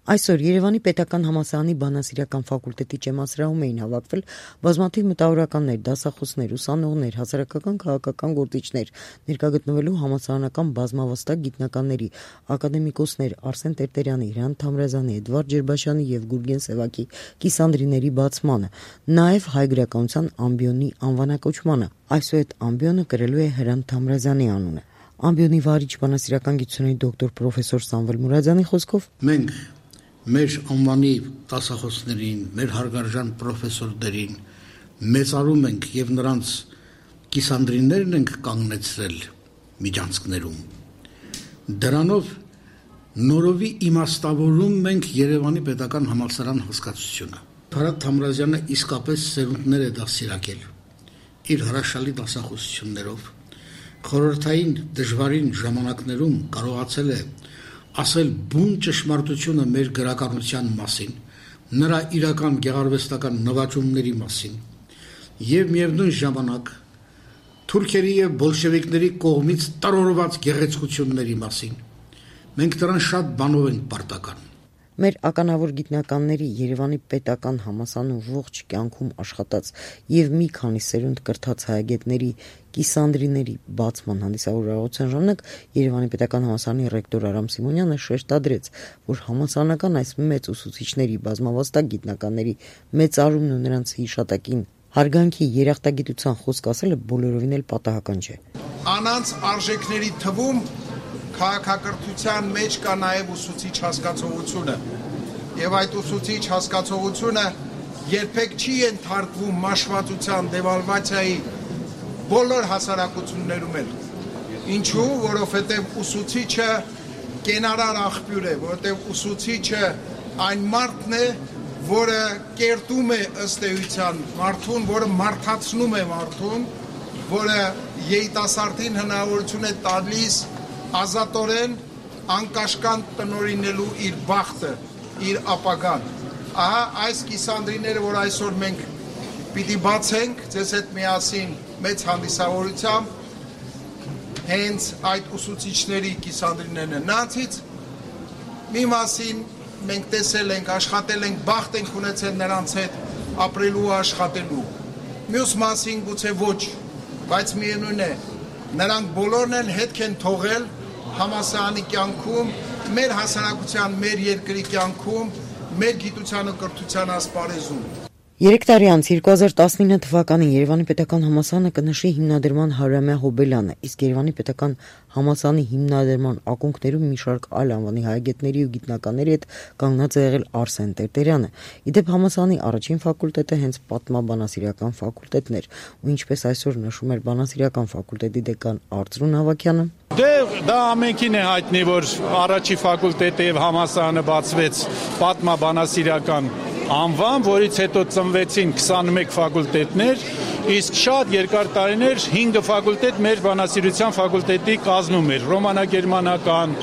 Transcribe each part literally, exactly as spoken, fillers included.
Այսօր Երևանի պետական համալսարանի բանասիրական ֆակուլտետի ջեմասրահում էին հավաքվել բազմաթիվ մտավորականներ, դասախոսներ, ուսանողներ, հասարակական քաղաքական գործիչներ, ներկա գտնվելու համալսարանական բազմավաստակ գիտնականների, ակադեմիկոսներ Արսեն Տերտերյանի, Հրանտ Թամրազյանի, Էդվարդ Ջերբաշյանի և Գուրգեն Սևակի կիսանդրիների բացմանը, նաև հայ գրականության ամբիոնի անվանակոչմանը։ Այսուհետ ամբիոնը կրելու է Հրանտ Թամրազյանի անունը։ Ամբիոնի վարիչ բանասիրական գիտությունների դոկտոր պրոֆեսոր Սամվել Մուրադյանի խոսքով մենք մեր անվանի դասախոսներին, մեր հարգարժան պրոֆեսորներին մեծարում ենք եւ նրանց կիսանդրիներն ենք կանգնեցրել միջանցքներում։ Դրանով նորովի իմաստավորում ենք Երևանի պետական համալսարան հասկացությունը։ Հրանտ Թամրազյանը իսկապես սերունդներ է դասիրակել իր հրաշալի դասախոսություններով։ Խորհրդային դժվարին ժամանակներում կարողացել է ասել բուն ճշմարտությունը մեր գրականության մասին, նրա իրական գեղարվեստական նվաճումների մասին եւ միևնույն ժամանակ թուրքերի եւ բոլշևիկների կողմից տրորված գեղեցկությունների մասին։ Մենք դրան շատ բանով ենք պարտական։ Մեր ականավոր գիտնականների Երևանի պետական համալսարանում ողջ կյանքում աշխատած եւ մի քանի սերունդ կրթած հայագետների կիսանդրիների բացման հանդիսավորության ժամանակ Երևանի պետական համալսարանի ռեկտոր Արամ Սիմոնյանը շեշտադրեց, որ համալսարանական այս մեծ ուսուցիչների բազմավաստակ գիտնականների մեծարումն ու նրանց հիշատակին հարգանքի երախտագիտության խոսք ասելը բոլորովին էլ պատահական չէ։ Անանց արժեքների թվում քաղաքակրթության մեջ կա նաև ուսուցիչ հասկացողությունը եւ այդ ուսուցիչ հասկացողությունը երբեք չի ենթարկվում մաշվածության, դեվալվացիայի բոլոր հասարակություններում էլ։ Ինչու? Որովհետեւ ուսուցիչը կենարար աղբյուր է, որովհետեւ ուսուցիչը այն մարդն է, որը կերտում է ըստ էության մարդուն, որը մարդացնում է մարդուն, որը երիտասարդին հնարավորություն է տալիս ազատորեն անկաշկանդ տնօրինելու իր բախտը, իր ապագան։ Ահա այս կիսանդրիները, որ այսօր մենք պիտի բացենք ձեզ հետ միասին մեծ հանդիսավորությամբ, հենց այդ ուսուցիչների կիսանդրիներն են։ Նրանցից մի մասին մենք տեսել ենք, աշխատել ենք, բախտ ենք ունեցել նրանց հետ ապրելու ու աշխատելու։ Մյուս մասին գուցե ոչ, բայց միևնույն է, նրանք բոլորն են հետք են թողել համալսարանի կյանքում, մեր հասարակության, մեր երկրի կյանքում, մեր գիտության ու կրթության ասպարեզում։ Երեք տարի անց երկու հազար տասնինը թվականին Երևանի պետական համալսարանը կնշի հիմնադրման հարյուրամյա հոբելյանը, իսկ Երևանի պետական համալսարանի հիմնադրման ակունքներում մի շարք այլ անվանի հայագետների ու գիտնականների հետ կանգնած է եղել Արսեն Տերտերյանը։ Իդեպ համալսարանի առաջին ֆակուլտետը հենց պատմաբանասիրական ֆակուլտետն էր, ու ինչպես այսօր նշում էր բանասիրական ֆակուլտետի դեկան Արծրուն Հավաքյանը, Դե դա ամենքին է հայտնի, որ առաջի ֆակուլտետը եւ համալսարանը բացվեց պատմաբանասիրական անվան, որից հետո ծնվեցին քսանմեկ ֆակուլտետներ, իսկ շատ երկար տարիներ հինգ ֆակուլտետ մեր բանասիրության ֆակուլտետի կազմում էր՝ ռոմանագերմանական,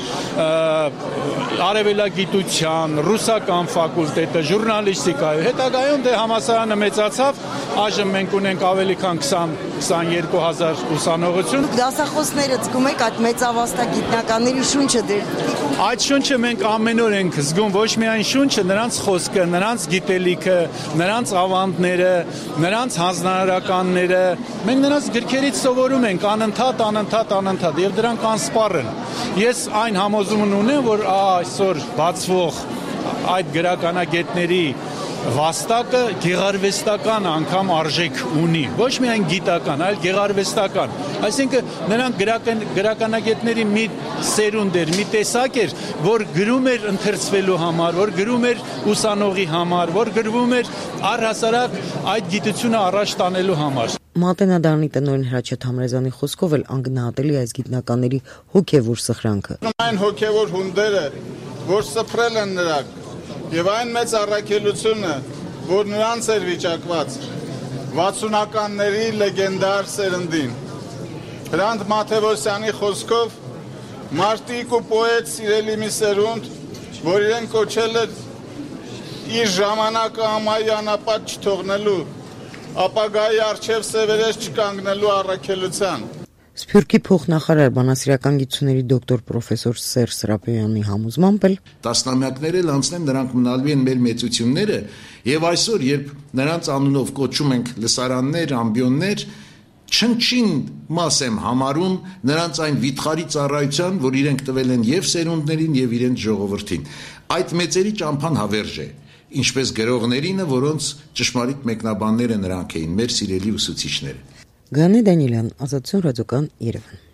արևելագիտության, ռուսական ֆակուլտետը, ժուրնալիստիկայի։ Հետագայում դե համալսարանը մեծացավ, այժմ մենք ունենք ավելի քան քսան քսաներկու հազար ուսանողություն։ Դասախոսները զգում եք այդ մեծավաստակ գիտնականների շունչը դեր։ Այդ շունչը մենք ամեն օր ենք զգում, ոչ միայն շունչը, նրանց խոսքը, նրանց գիտելիքը, նրանց ավանդները, նրանց հանձնարարականները, մենք նրանց գրքերից սովորում ենք անընդհատ, անընդհատ, անընդհատ եւ դրանք անսպառ են։ Ես այն համոզումն ունեմ, որ այսօր բացվող այդ գրականագետների վաստակը գեղարվեստական անգամ արժեք ունի, ոչ միայն գիտական, այլ գեղարվեստական։ Այսինքն նրանք գրական, գրականագետների մի սերունդ էր, մի տեսակ էր, որ գրում էր ընթերցվելու համար, որ գրում էր ուսանողի համար, որ գրվում էր առհասարակ այդ գիտությունը առաջ տանելու համար։ Մատենադարանի տնօրեն Հրաչյա Թամրազյանի խոսքով էլ անգնահատելի այս գիտնականների հոգևոր սխրանքը։ Այն հոգևոր հունդերը, որ սփռել են նրանք, եւ այն մեծ առաքելությունը, որ նրանց էր վիճակված վաթսունականների լեգենդար սերնդին։ Հրանտ Մաթեոսյանի խոսքով մարտիկ ու պոետ սիրելի մի սերունդ, որ իրեն կոչել է իր ժամանակը ամայի անապատ չթողնելու, ապագայի առջև սևերես չկանգնելու առաքելության։ Սփյուռքի փոխնախարար բանասիրական գիտությունների դոկտոր պրոֆեսոր Սերժ Սրապոյանի համոզմամբ էլ տասնամյակներ էլ անցնեն, նրանք մնալու են մեր մեծությունները, եւ այսօր, երբ նրանց անունով կոչում ենք լսարաններ, ամբիոններ, չնչին մաս եմ համարում նրանց այն վիթխարի ծառայության, որ իրենք տվել են եւ սերունդներին եւ իրենց ժողովրդին։ Այդ մեծերի ճամփան հավերժ է, ինչպես գրողներինը, որոնց ճշմարիտ մեկնաբանները նրանք էին, մեր սիրելի ուսուցիչները։ Գանե Դանիելյան, Ազատություն ռադիոկան, Երևան։